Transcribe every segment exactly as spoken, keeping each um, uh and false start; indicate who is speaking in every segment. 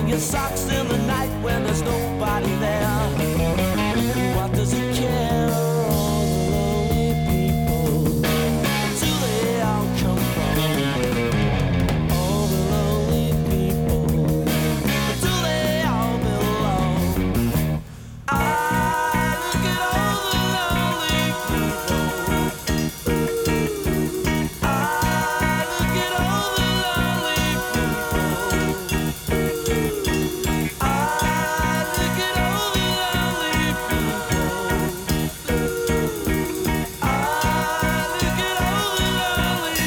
Speaker 1: Hanging your socks in the night when there's nobody there. What does it care? All the lonely people. Do they all come from? All the lonely people. Do they all belong? I look at all the lonely people. I look at all the lonely people. I look at all the lonely people. I look at all the lonely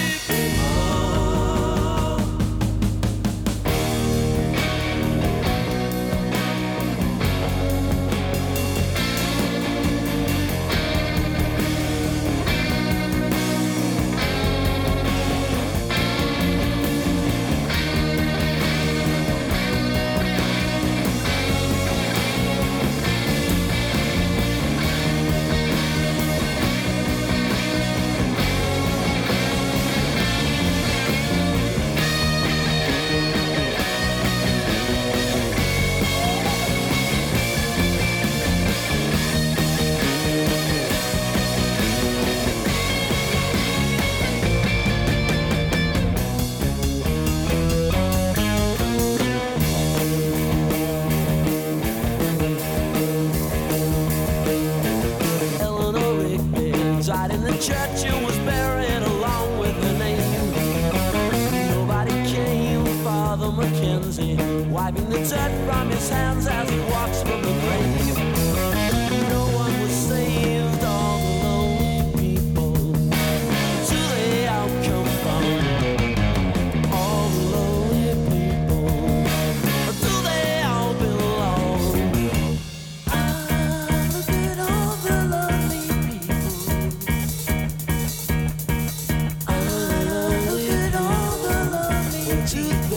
Speaker 1: Eleanor Rigby died in the church and was buried along with her name. Nobody came. Father Mackenzie wiping the dirt from his hands as he walks from the grave. No one was saved. All the lonely people. Do they all come from? All the lonely people. Do they all belong? I look at all the lonely people. I look at all the lonely people.